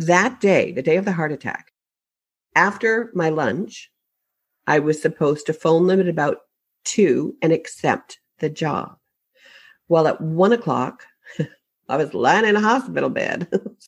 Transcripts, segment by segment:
that day, the day of the heart attack, after my lunch, I was supposed to phone them at about 2 and accept the job. Well, at 1:00, I was lying in a hospital bed.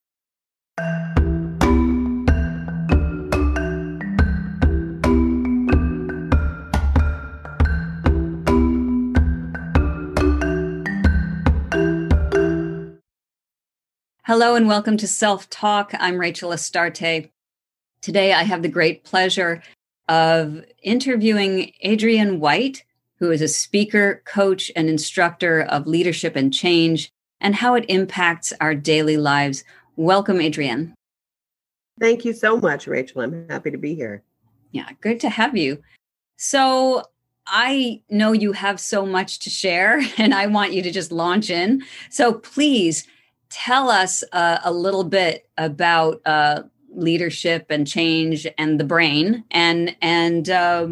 Hello and welcome to Self Talk. I'm Rachel Astarte. Today I have the great pleasure of interviewing Adrienne White, who is a speaker, coach, and instructor of leadership and change, and how it impacts our daily lives. Welcome, Adrienne. Thank you so much, Rachel. I'm happy to be here. Yeah, good to have you. So I know you have so much to share, and I want you to just launch in. So please tell us a little bit about leadership and change and the brain and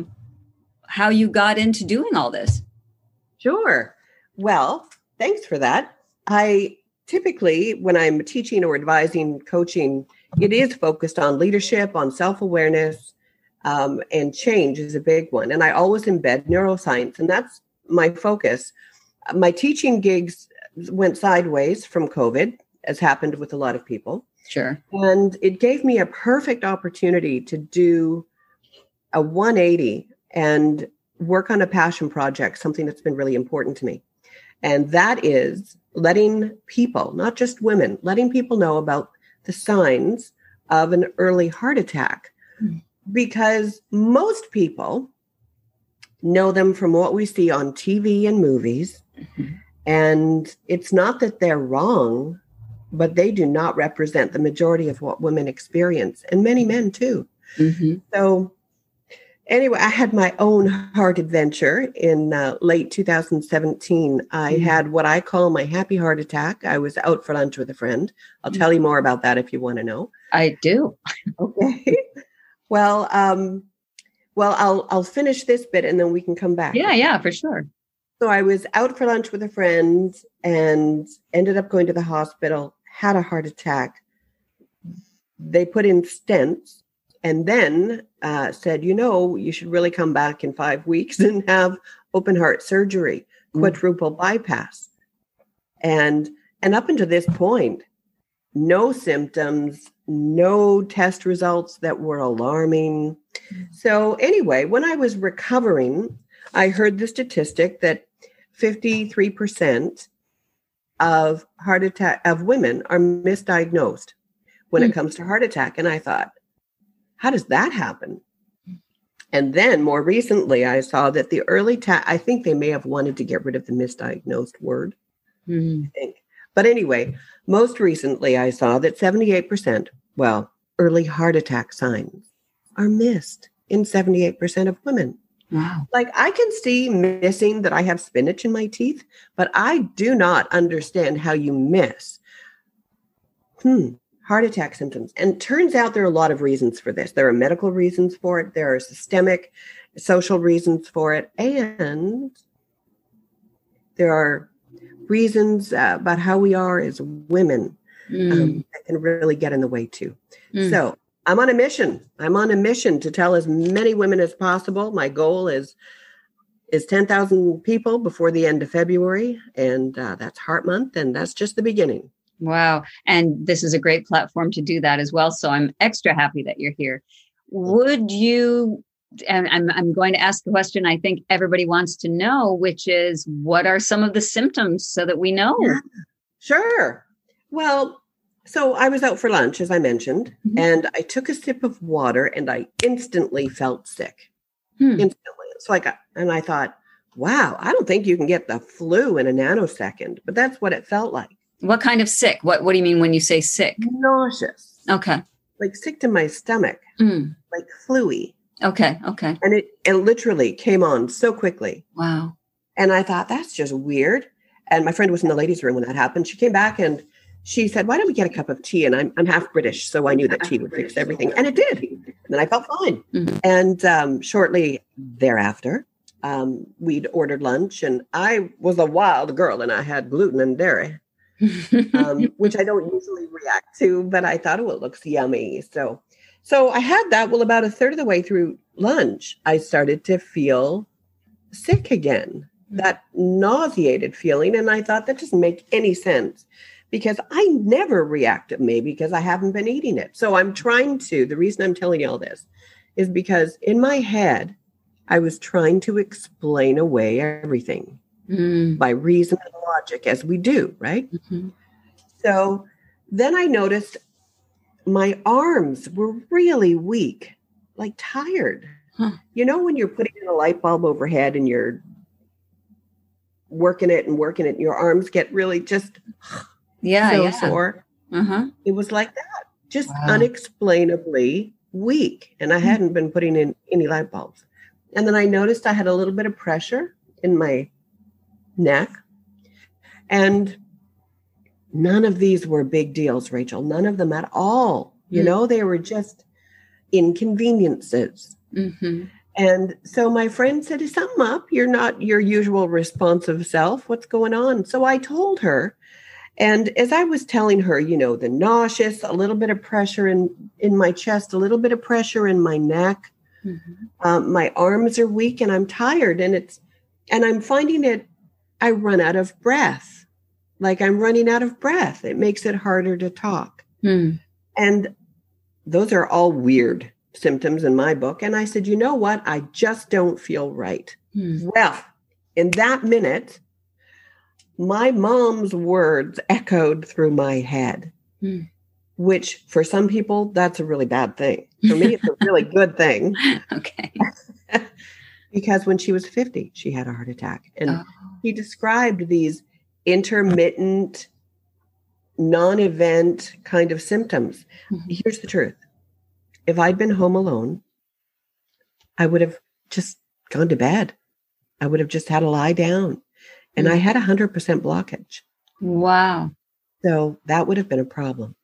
how you got into doing all this. Sure. Well, thanks for that. I typically, when I'm teaching or advising, coaching, it is focused on leadership, on self-awareness, and change is a big one. And I always embed neuroscience, and that's my focus. My teaching gigs went sideways from COVID, as happened with a lot of people. Sure. And it gave me a perfect opportunity to do a 180 and work on a passion project, something that's been really important to me. And that is letting people, not just women, letting people know about the signs of an early heart attack. Mm-hmm. Because most people know them from what we see on TV and movies. Mm-hmm. And it's not that they're wrong, but they do not represent the majority of what women experience, and many men too. Mm-hmm. So anyway, I had my own heart adventure in late 2017. I had what I call my happy heart attack. I was out for lunch with a friend. I'll tell you more about that if you want to know. I do. Okay. Well, I'll finish this bit and then we can come back. Yeah, for sure. So I was out for lunch with a friend and ended up going to the hospital, had a heart attack. They put in stents and then said, you should really come back in 5 weeks and have open heart surgery, quadruple bypass. And up until this point, no symptoms, no test results that were alarming. So anyway, when I was recovering, I heard the statistic that 53% of women are misdiagnosed when it comes to heart attack. And I thought, how does that happen? And then more recently, I saw that the I think they may have wanted to get rid of the misdiagnosed word. I think. But anyway, most recently, I saw that 78%, early heart attack signs are missed in 78% of women. Wow. Like I can see missing that I have spinach in my teeth, but I do not understand how you miss heart attack symptoms. And turns out there are a lot of reasons for this. There are medical reasons for it. There are systemic, social reasons for it. And there are reasons about how we are as women that can really get in the way too. So I'm on a mission. I'm on a mission to tell as many women as possible. My goal is 10,000 people before the end of February. And that's Heart Month. And that's just the beginning. Wow. And this is a great platform to do that as well. So I'm extra happy that you're here. Would you, and I'm going to ask the question I think everybody wants to know, which is, what are some of the symptoms so that we know? Yeah, sure. Well, so I was out for lunch, as I mentioned, and I took a sip of water and I instantly felt sick. Instantly. It's like, and I thought, wow, I don't think you can get the flu in a nanosecond, but that's what it felt like. What kind of sick? What do you mean when you say sick? Nauseous. Okay. Like sick to my stomach, like flu-y. Okay. And it literally came on so quickly. Wow. And I thought, that's just weird. And my friend was in the ladies' room when that happened. She came back and she said, why don't we get a cup of tea? And I'm half British, so I knew that tea would fix everything. And it did. And then I felt fine. And shortly thereafter, we'd ordered lunch. And I was a wild girl and I had gluten and dairy. which I don't usually react to, but I thought, oh, it looks yummy. So I had that. Well, about a third of the way through lunch, I started to feel sick again, that nauseated feeling. And I thought that doesn't make any sense because I never reacted, maybe because I haven't been eating it. So the reason I'm telling you all this is because in my head, I was trying to explain away everything by reason and logic, as we do, right? Mm-hmm. So then I noticed my arms were really weak, like tired. Huh. You know, when you're putting in a light bulb overhead and you're working it, and your arms get really just sore. Uh-huh. It was like that, just unexplainably weak. And I hadn't been putting in any light bulbs. And then I noticed I had a little bit of pressure in my neck. And none of these were big deals, Rachel. None of them at all. You know, they were just inconveniences. Mm-hmm. And so my friend said, is something up? You're not your usual responsive self. What's going on? So I told her. And as I was telling her, you know, the nauseous, a little bit of pressure in my chest, a little bit of pressure in my neck. Mm-hmm. My arms are weak and I'm tired. And I'm finding it, I run out of breath. Like I'm running out of breath. It makes it harder to talk. And those are all weird symptoms in my book. And I said, you know what? I just don't feel right. Well, in that minute, my mom's words echoed through my head, which for some people, that's a really bad thing. For me, it's a really good thing. Okay. Because when she was 50, she had a heart attack. And he described these intermittent, non-event kind of symptoms. Here's the truth. If I'd been home alone, I would have just gone to bed. I would have just had to lie down. And I had 100% blockage. Wow. So that would have been a problem.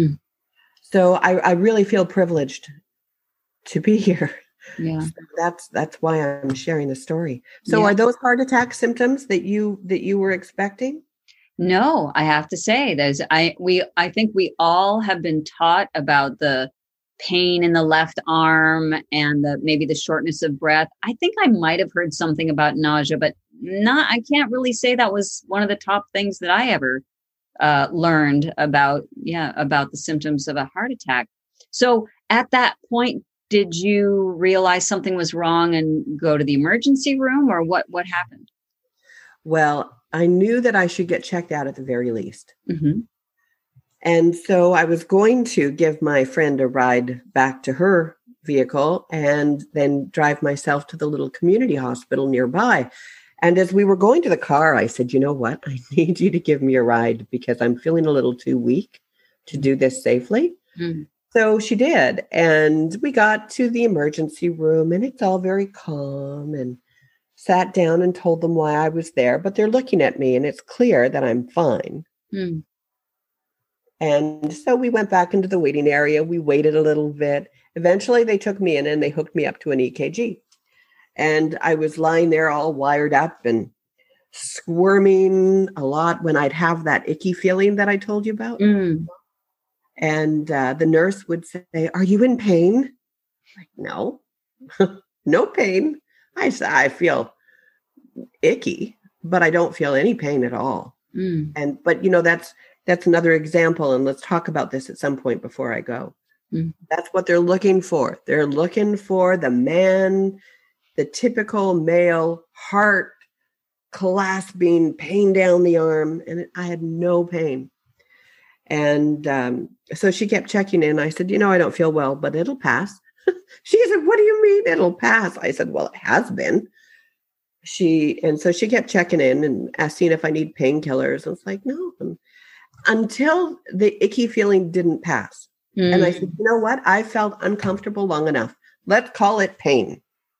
So I really feel privileged to be here. Yeah. So that's why I'm sharing the story. So are those heart attack symptoms that you were expecting? No, I have to say I think we all have been taught about the pain in the left arm and maybe the shortness of breath. I think I might have heard something about nausea, but I can't really say that was one of the top things that I ever learned about the symptoms of a heart attack. So at that point, did you realize something was wrong and go to the emergency room, or what happened? Well, I knew that I should get checked out at the very least. Mm-hmm. And so I was going to give my friend a ride back to her vehicle and then drive myself to the little community hospital nearby. And as we were going to the car, I said, you know what? I need you to give me a ride because I'm feeling a little too weak to do this safely. Mm-hmm. So she did. And we got to the emergency room and it's all very calm, and sat down and told them why I was there. But they're looking at me and it's clear that I'm fine. Mm. And so we went back into the waiting area. We waited a little bit. Eventually they took me in and they hooked me up to an EKG. And I was lying there all wired up and squirming a lot when I'd have that icky feeling that I told you about. Mm. And the nurse would say, are you in pain? Like, no, no pain. I said, I feel icky, but I don't feel any pain at all. Mm. But you know, that's another example. And let's talk about this at some point before I go. Mm. That's what they're looking for. They're looking for the typical male heart clasping pain down the arm. And I had no pain. And so she kept checking in. I said, you know, I don't feel well, but it'll pass. She said, what do you mean it'll pass? I said, well, it has been. And so she kept checking in and asking if I need painkillers. I was like, no, until the icky feeling didn't pass. Mm. And I said, you know what? I felt uncomfortable long enough. Let's call it pain.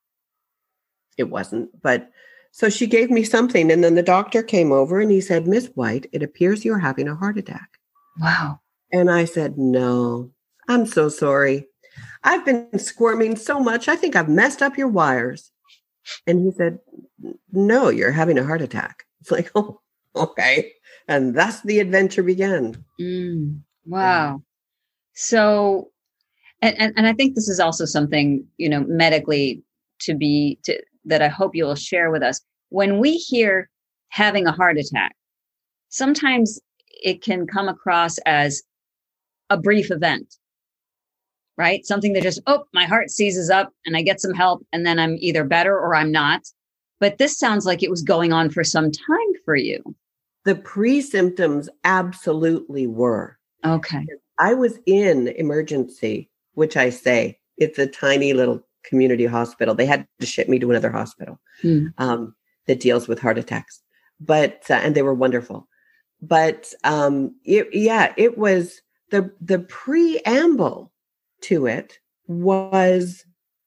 It wasn't, but so she gave me something. And then the doctor came over and he said, Miss White, it appears you're having a heart attack. Wow. And I said, no, I'm so sorry. I've been squirming so much. I think I've messed up your wires. And he said, no, you're having a heart attack. It's like, oh, okay. And thus the adventure began. Wow. So, and I think this is also something, medically that I hope you will share with us. When we hear having a heart attack, sometimes it can come across as a brief event, right? Something that just, my heart seizes up and I get some help and then I'm either better or I'm not. But this sounds like it was going on for some time for you. The pre-symptoms absolutely were. Okay. I was in emergency, which I say, it's a tiny little community hospital. They had to ship me to another hospital that deals with heart attacks. But, and they were wonderful. But it was the preamble to it was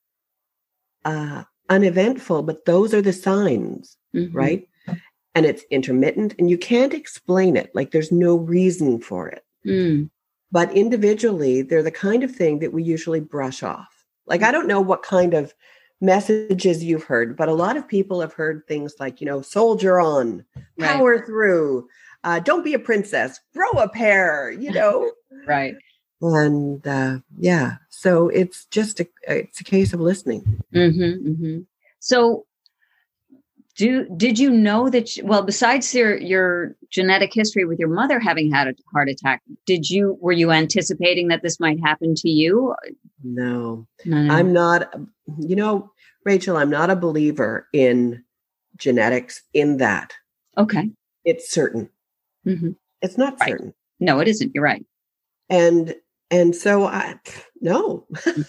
uneventful, but those are the signs, right? And it's intermittent and you can't explain it. Like there's no reason for it. But individually, they're the kind of thing that we usually brush off. Like, I don't know what kind of messages you've heard, but a lot of people have heard things like, soldier on, power through, don't be a princess, grow a pair, Right. And so it's just it's a case of listening. So did you know that, besides your genetic history with your mother having had a heart attack, were you anticipating that this might happen to you? No. I'm not, Rachel, I'm not a believer in genetics in that. Okay. It's certain. It's not certain. No, it isn't. You're right. And so no,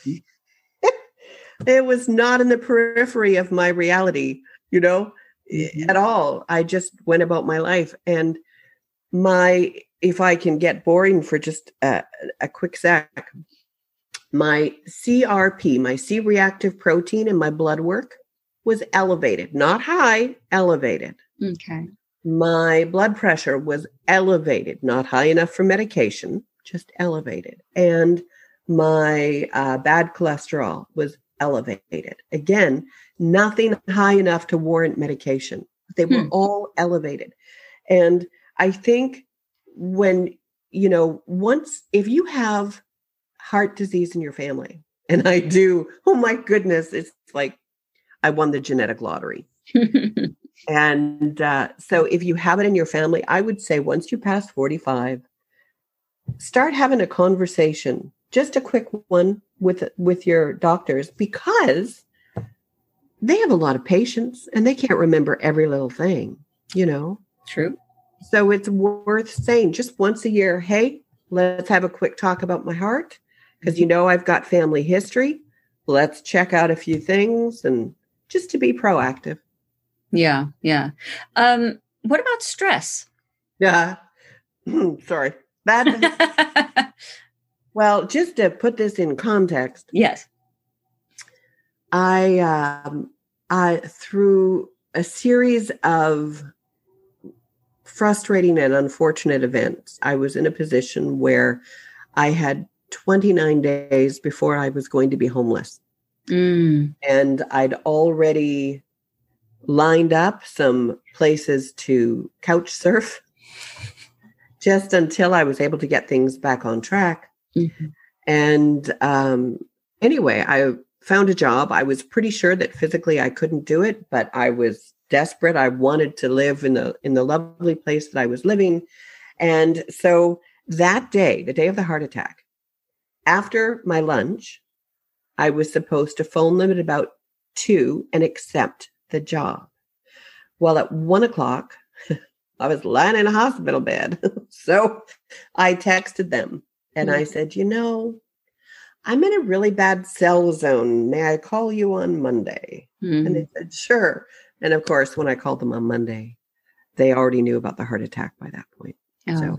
it was not in the periphery of my reality, at all. I just went about my life. And if I can get boring for just a quick sec, my CRP, my C-reactive protein in my blood work was elevated, not high, elevated. Okay. My blood pressure was elevated, not high enough for medication, just elevated. And my bad cholesterol was elevated. Again, nothing high enough to warrant medication. They were all elevated. And I think if you have heart disease in your family, and I do, oh my goodness, it's like I won the genetic lottery. And so if you have it in your family, I would say once you pass 45, start having a conversation, just a quick one with your doctors, because they have a lot of patients and they can't remember every little thing, True. So it's worth saying just once a year, hey, let's have a quick talk about my heart, because I've got family history. Let's check out a few things, and just to be proactive. Yeah. Yeah. What about stress? Yeah. Sorry. Well, just to put this in context. Yes. I through a series of frustrating and unfortunate events, I was in a position where I had 29 days before I was going to be homeless. And I'd already lined up some places to couch surf just until I was able to get things back on track. And anyway, I found a job. I was pretty sure that physically I couldn't do it, but I was desperate. I wanted to live in the lovely place that I was living. And so that day, the day of the heart attack, after my lunch, I was supposed to phone them at about 2 and accept the job. Well, at 1:00, I was lying in a hospital bed. So I texted them and I said, I'm in a really bad cell zone. May I call you on Monday? And they said, sure. And of course, when I called them on Monday, they already knew about the heart attack by that point. So,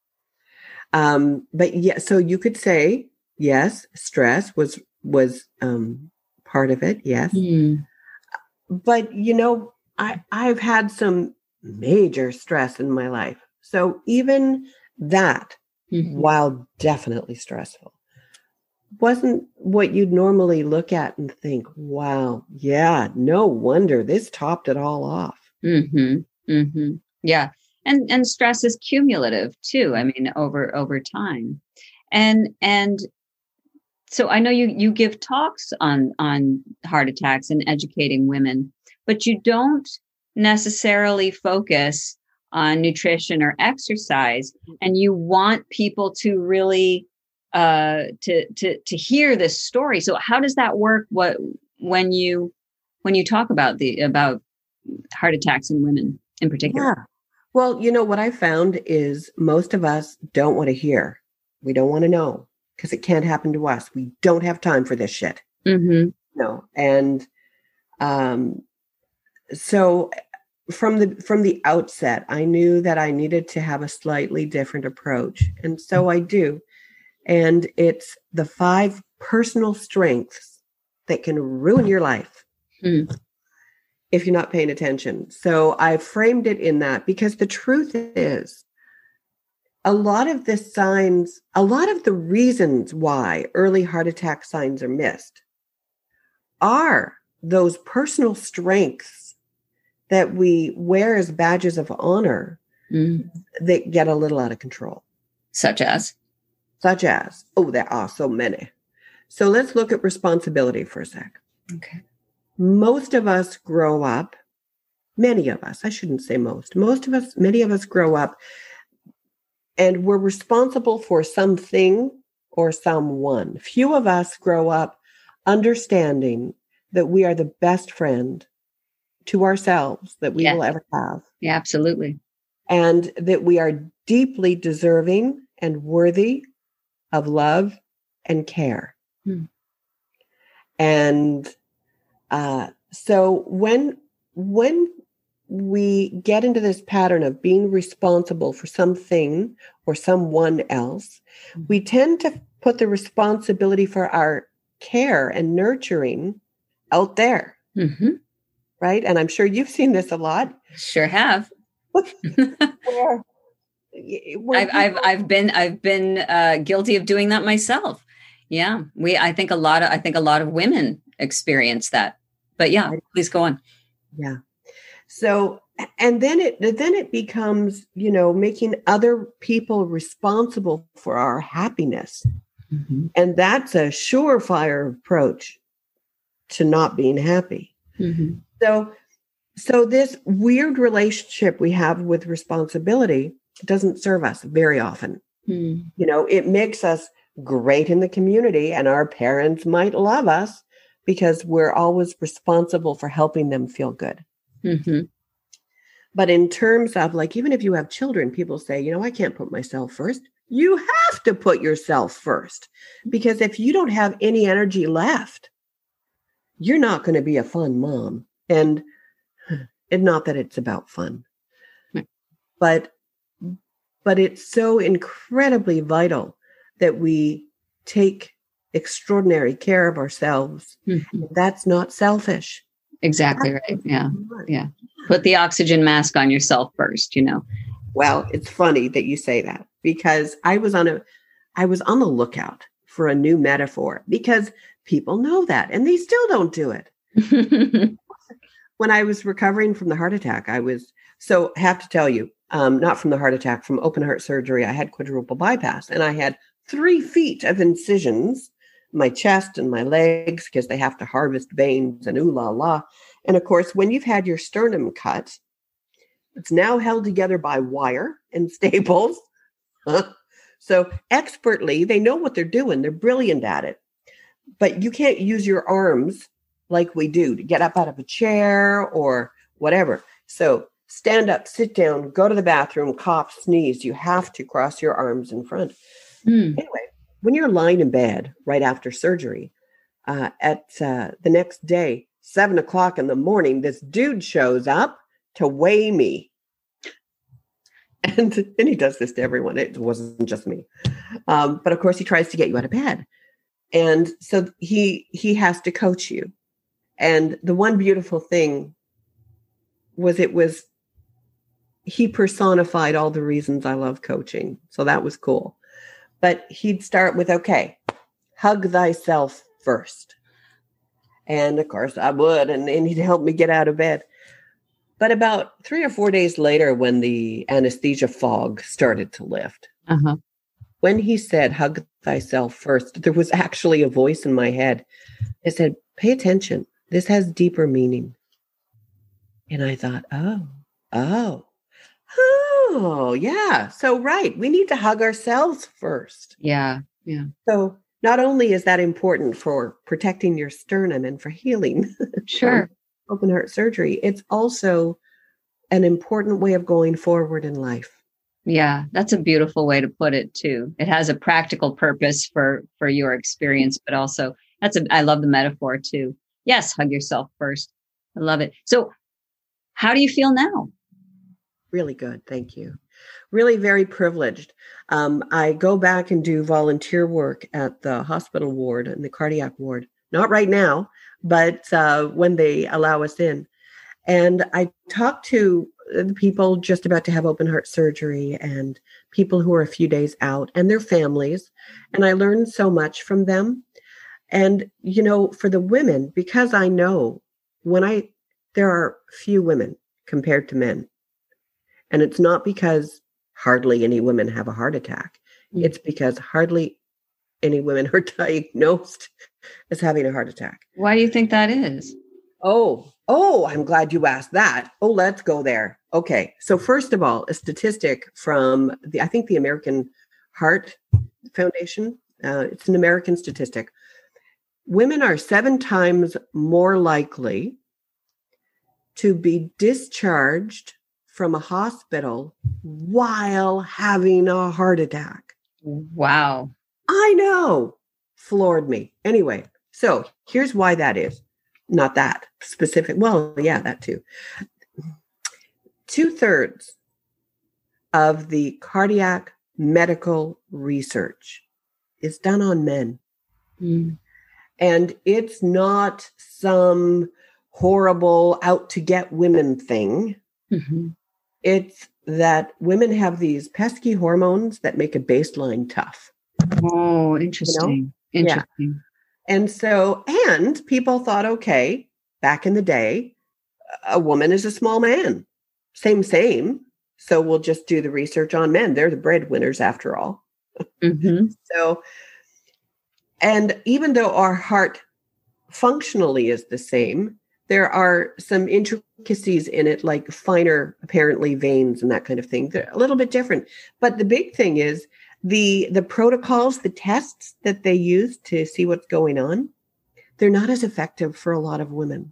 but yeah, so you could say, yes, stress was part of it. Yes. But, I've had some major stress in my life. So even that, while definitely stressful, wasn't what you'd normally look at and think, wow, yeah, no wonder this topped it all off. Yeah. and stress is cumulative too. I mean, over time. And so I know you give talks on heart attacks and educating women, but you don't necessarily focus on nutrition or exercise, and you want people to really to hear this story. So how does that work? When you talk about heart attacks in women in particular? Yeah. Well, what I found is most of us don't want to hear. We don't want to know because it can't happen to us. We don't have time for this shit. Mm-hmm. No. And so from the outset, I knew that I needed to have a slightly different approach. And so I do. And it's the 5 personal strengths that can ruin your life if you're not paying attention. So I framed it in that because the truth is, a lot of the reasons why early heart attack signs are missed are those personal strengths that we wear as badges of honor that get a little out of control. Such as, there are so many. So let's look at responsibility for a sec. Okay. Most of us grow up, many of us, I shouldn't say many of us grow up and we're responsible for something or someone. Few of us grow up understanding that we are the best friend to ourselves that we will ever have. Yeah, absolutely. And that we are deeply deserving and worthy of love and care. And so when we get into this pattern of being responsible for something or someone else, we tend to put the responsibility for our care and nurturing out there. Mm-hmm. Right? And I'm sure you've seen this a lot. Sure have. I've been guilty of doing that myself. Yeah. I think a lot of women experience that. But yeah, please go on. Yeah. So, and then it becomes, making other people responsible for our happiness. Mm-hmm. And that's a surefire approach to not being happy. Mm-hmm. So this weird relationship we have with responsibility doesn't serve us very often. Mm. It makes us great in the community and our parents might love us because we're always responsible for helping them feel good. Mm-hmm. But in terms of even if you have children, people say, I can't put myself first. You have to put yourself first because if you don't have any energy left, you're not going to be a fun mom. And not that it's about fun, but it's so incredibly vital that we take extraordinary care of ourselves. Mm-hmm. That's not selfish. Exactly right. Yeah. Yeah. Put the oxygen mask on yourself first, Well, it's funny that you say that because I was on the lookout for a new metaphor because people know that and they still don't do it. When I was recovering from the heart attack, I have to tell you, not from the heart attack, from open heart surgery, I had quadruple bypass and I had 3 feet of incisions, my chest and my legs, because they have to harvest veins and ooh la la. And of course, when you've had your sternum cut, it's now held together by wire and staples. So expertly, they know what they're doing. They're brilliant at it. But you can't use your arms like we do to get up out of a chair or whatever. So stand up, sit down, go to the bathroom, cough, sneeze. You have to cross your arms in front. Anyway, when you're lying in bed right after surgery, at the next day, 7:00 in the morning, this dude shows up to weigh me. And he does this to everyone. It wasn't just me. But of course, he tries to get you out of bed. And so he has to coach you. And the one beautiful thing was he personified all the reasons I love coaching. So that was cool. But he'd start with, okay, hug thyself first. And of course I would. And he'd help me get out of bed. But about 3 or 4 days later, when the anesthesia fog started to lift, when he said, hug thyself first, there was actually a voice in my head. It said, pay attention. This has deeper meaning. And I thought, oh, yeah. So, right. We need to hug ourselves first. Yeah. Yeah. So not only is that important for protecting your sternum and for healing Sure. open heart surgery, it's also an important way of going forward in life. Yeah, that's a beautiful way to put it too. It has a practical purpose for your experience, but also I love the metaphor too. Yes, hug yourself first. I love it. So how do you feel now? Really good. Thank you. Really very privileged. I go back and do volunteer work at the hospital ward and the cardiac ward. Not right now, but when they allow us in. And I talk to the people just about to have open heart surgery and people who are a few days out and their families. And I learn so much from them. And, for the women, because I know there are few women compared to men. And it's not because hardly any women have a heart attack. It's because hardly any women are diagnosed as having a heart attack. Why do you think that is? Oh, I'm glad you asked that. Oh, let's go there. Okay. So first of all, a statistic from I think the American Heart Foundation. It's an American statistic. Women are 7 times more likely to be discharged from a hospital while having a heart attack. Wow. I know. Floored me. Anyway, so here's why that is. Not that specific. Well, yeah, that too. 2/3 of the cardiac medical research is done on men. And it's not some horrible out to get women thing. It's that women have these pesky hormones that make a baseline tough. Oh, interesting. Interesting. Yeah. And people thought, okay, back in the day, a woman is a small man. Same. So we'll just do the research on men. They're the breadwinners after all. So, and even though our heart functionally is the same, there are some intricacies in it, like finer, apparently, veins and that kind of thing. They're a little bit different. But the big thing is the protocols, the tests that they use to see what's going on, they're not as effective for a lot of women.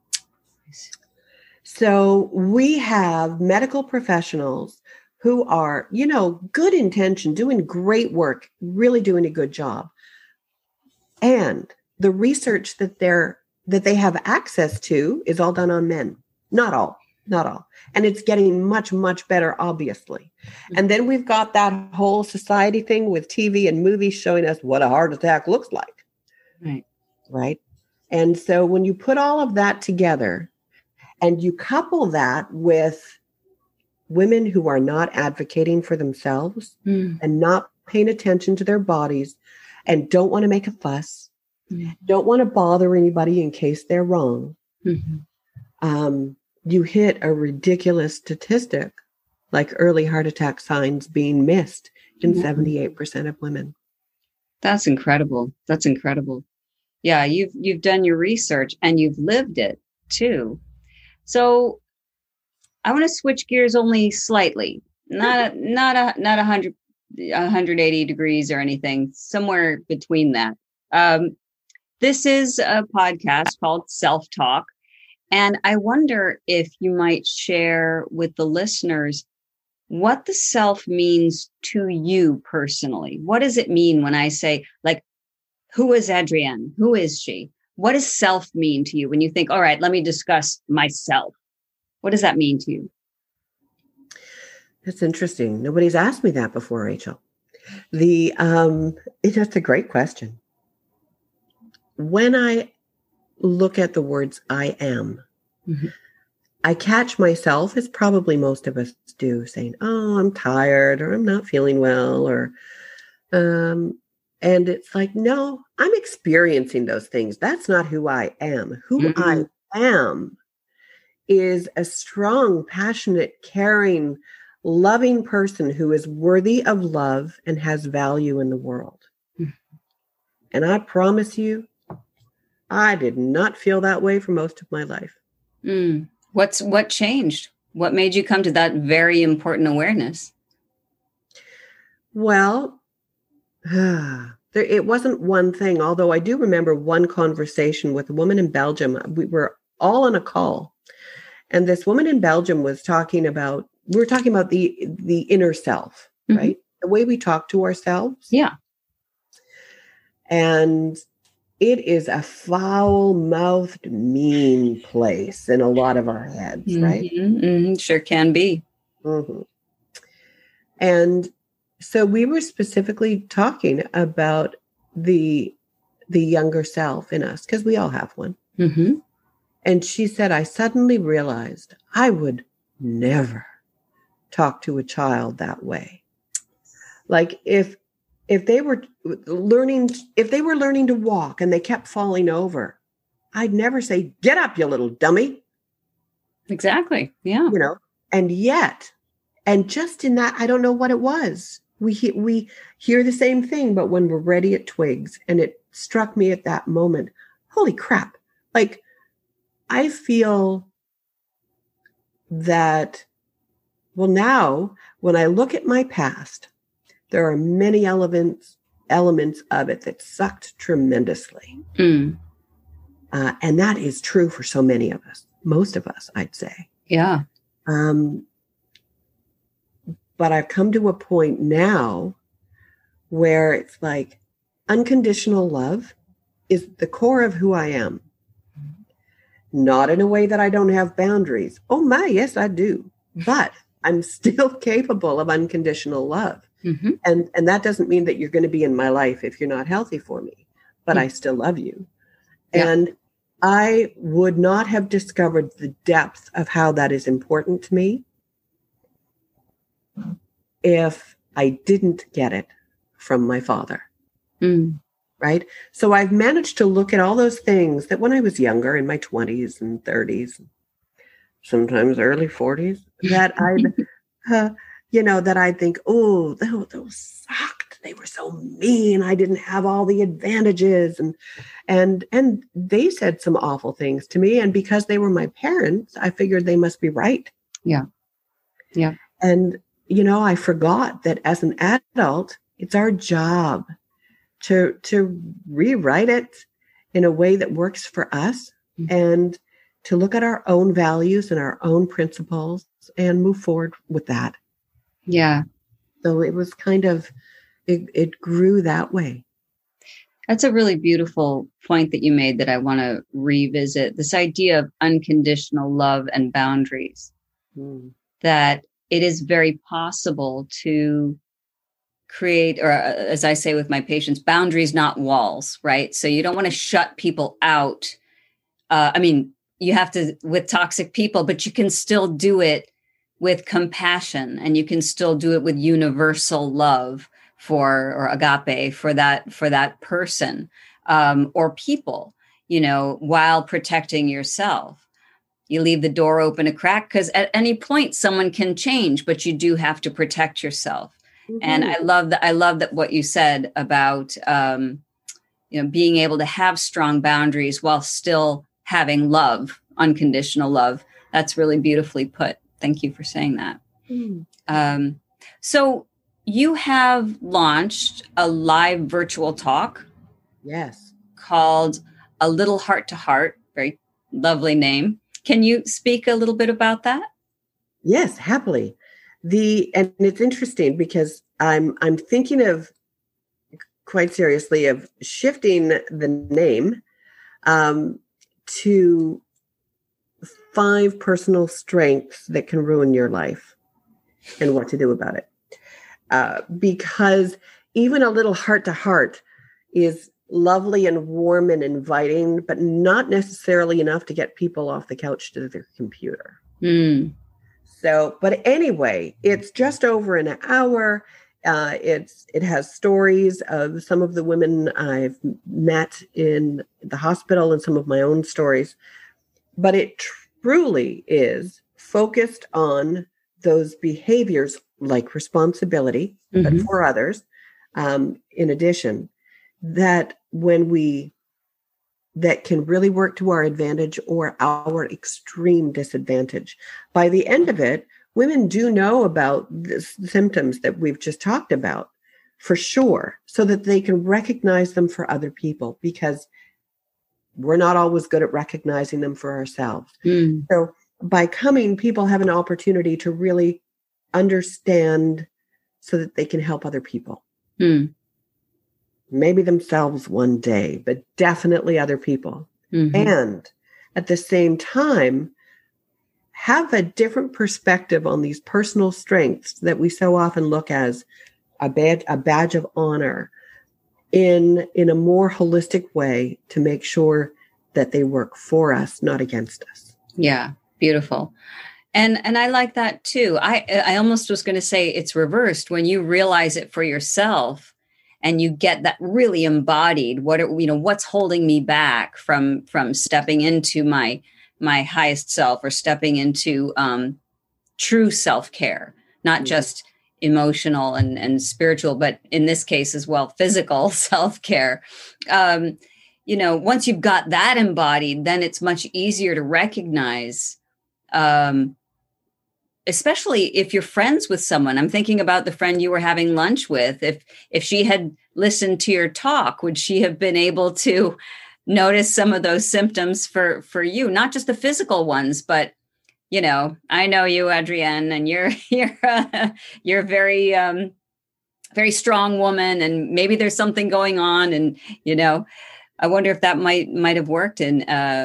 So we have medical professionals who are, good intention, doing great work, really doing a good job. And the research that they have access to is all done on men. Not all. And it's getting much, much better, obviously. And then we've got that whole society thing with TV and movies showing us what a heart attack looks like. Right. And so when you put all of that together and you couple that with women who are not advocating for themselves and not paying attention to their bodies and don't want to make a fuss, don't want to bother anybody in case they're wrong, you hit a ridiculous statistic like early heart attack signs being missed in 78% of women. That's incredible. Yeah, you've done your research and you've lived it too. So I want to switch gears only slightly, not 180 degrees or anything, somewhere between that. This is a podcast called Self Talk. And I wonder if you might share with the listeners what the self means to you personally. What does it mean when I say, like, who is Adrienne? Who is she? What does self mean to you when you think, all right, let me discuss myself? What does that mean to you? That's interesting. Nobody's asked me that before, Rachel. That's a great question. When I look at the words I am, I catch myself, as probably most of us do, saying, oh, I'm tired, or I'm not feeling well, or and it's like, no, I'm experiencing those things. That's not who I am. Who I am is a strong, passionate, caring, loving person who is worthy of love and has value in the world. And I promise you, I did not feel that way for most of my life. What changed? What made you come to that very important awareness? Well, it wasn't one thing, although I do remember one conversation with a woman in Belgium. We were all on a call, and this woman in Belgium was talking about, we were talking about the inner self, right? The way we talk to ourselves. Yeah. And it is a foul-mouthed, mean place in a lot of our heads, right? Sure can be. And so we were specifically talking about the younger self in us, because we all have one. And she said, I suddenly realized I would never talk to a child that way. Like if they were learning to walk and they kept falling over, I'd never say, get up, you little dummy. Exactly. Yeah. And yet, and just in that, I don't know what it was. We hear the same thing, but when we're ready, it twigs. And it struck me at that moment, holy crap. Like, I feel that, well, now when I look at my past, there are many elements of it that sucked tremendously. And that is true for so many of us, most of us, I'd say. Yeah. But I've come to a point now where it's like unconditional love is the core of who I am. Not in a way that I don't have boundaries. Oh my, yes, I do. But I'm still capable of unconditional love. And that doesn't mean that you're going to be in my life if you're not healthy for me, but I still love you. Yeah. And I would not have discovered the depth of how that is important to me if I didn't get it from my father. Right? So I've managed to look at all those things that when I was younger, in my 20s and 30s, sometimes early 40s, that that I'd think, oh, those sucked. They were so mean. I didn't have all the advantages. And they said some awful things to me. And because they were my parents, I figured they must be right. Yeah. Yeah. And, I forgot that as an adult, it's our job to rewrite it in a way that works for us and to look at our own values and our own principles and move forward with that. Yeah. So it was kind of, it grew that way. That's a really beautiful point that you made that I want to revisit. This idea of unconditional love and boundaries, that it is very possible to create, or as I say with my patients, boundaries, not walls, right? So you don't want to shut people out. You have to with toxic people, but you can still do it with compassion, and you can still do it with universal love or agape for that person or people, while protecting yourself. You leave the door open a crack because at any point someone can change, but you do have to protect yourself. And I love that what you said about being able to have strong boundaries while still having love, unconditional love. That's really beautifully put. Thank you for saying that. So you have launched a live virtual talk. Yes. Called A Little Heart to Heart. Very lovely name. Can you speak a little bit about that? Yes, happily. And it's interesting because I'm thinking of quite seriously of shifting the name to 5 personal strengths that can ruin your life and what to do about it. Because even a little heart to heart is lovely and warm and inviting, but not necessarily enough to get people off the couch to their computer. So, but anyway, it's just over an hour. It has stories of some of the women I've met in the hospital and some of my own stories. But truly is focused on those behaviors like responsibility, but for others, in addition, that that can really work to our advantage or our extreme disadvantage. By the end of it, women do know about the symptoms that we've just talked about for sure, so that they can recognize them for other people, because we're not always good at recognizing them for ourselves. So by coming, people have an opportunity to really understand so that they can help other people. Maybe themselves one day, but definitely other people. And at the same time, have a different perspective on these personal strengths that we so often look as a badge of honor in a more holistic way, to make sure that they work for us, not against us. Yeah, beautiful. And I like that too. I almost was going to say it's reversed when you realize it for yourself and you get that really embodied. What's holding me back from stepping into my highest self, or stepping into true self-care, not just emotional and spiritual, but in this case as well, physical self-care. Once you've got that embodied, then it's much easier to recognize, especially if you're friends with someone. I'm thinking about the friend you were having lunch with. If she had listened to your talk, would she have been able to notice some of those symptoms for you, not just the physical ones, but I know you, Adrienne, and you're a very, very strong woman, and maybe there's something going on. And, I wonder if that might have worked in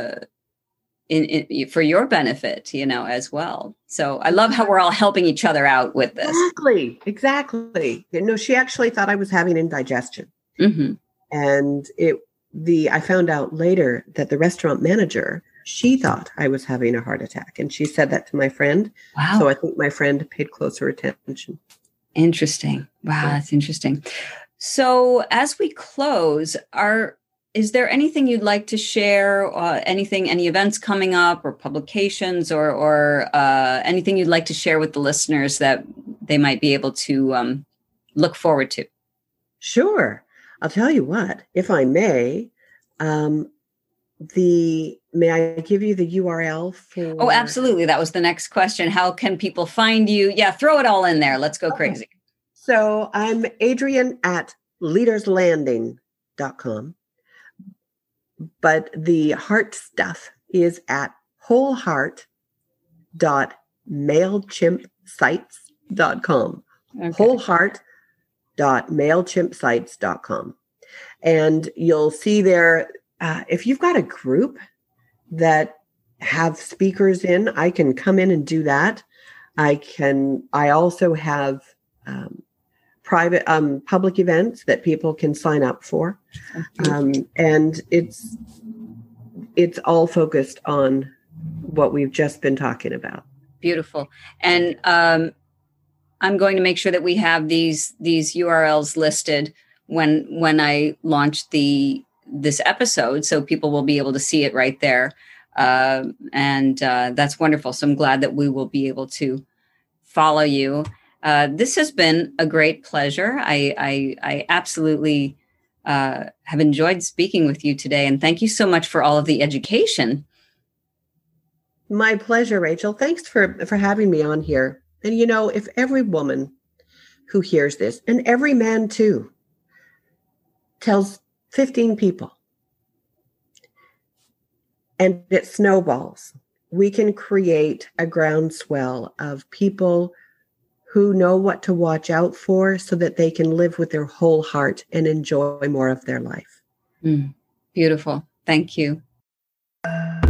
for your benefit, as well. So I love how we're all helping each other out with this. Exactly. She actually thought I was having indigestion. And I found out later that the restaurant manager, she thought I was having a heart attack, and she said that to my friend. Wow. So I think my friend paid closer attention. Interesting. Wow, that's interesting. So as we close, is there anything you'd like to share, any events coming up, or publications, or anything you'd like to share with the listeners that they might be able to look forward to? Sure. I'll tell you what, if I may, may I give you the URL for? Oh, absolutely. That was the next question. How can people find you? Yeah, throw it all in there. Let's go crazy. So I'm Adrienne at leaderslanding.com. But the heart stuff is at wholeheart.mailchimpsites.com. wholeheart.mailchimpsites.com. And you'll see there, if you've got a group that have speakers in, I can come in and do that. I also have private public events that people can sign up for. And it's all focused on what we've just been talking about. Beautiful. And I'm going to make sure that we have these URLs listed when I launch this episode, so people will be able to see it right there. And that's wonderful. So I'm glad that we will be able to follow you. This has been a great pleasure. I absolutely have enjoyed speaking with you today. And thank you so much for all of the education. My pleasure, Rachel. Thanks for having me on here. And, if every woman who hears this, and every man too, tells 15 people, and it snowballs, we can create a groundswell of people who know what to watch out for, so that they can live with their whole heart and enjoy more of their life. Beautiful. Thank you.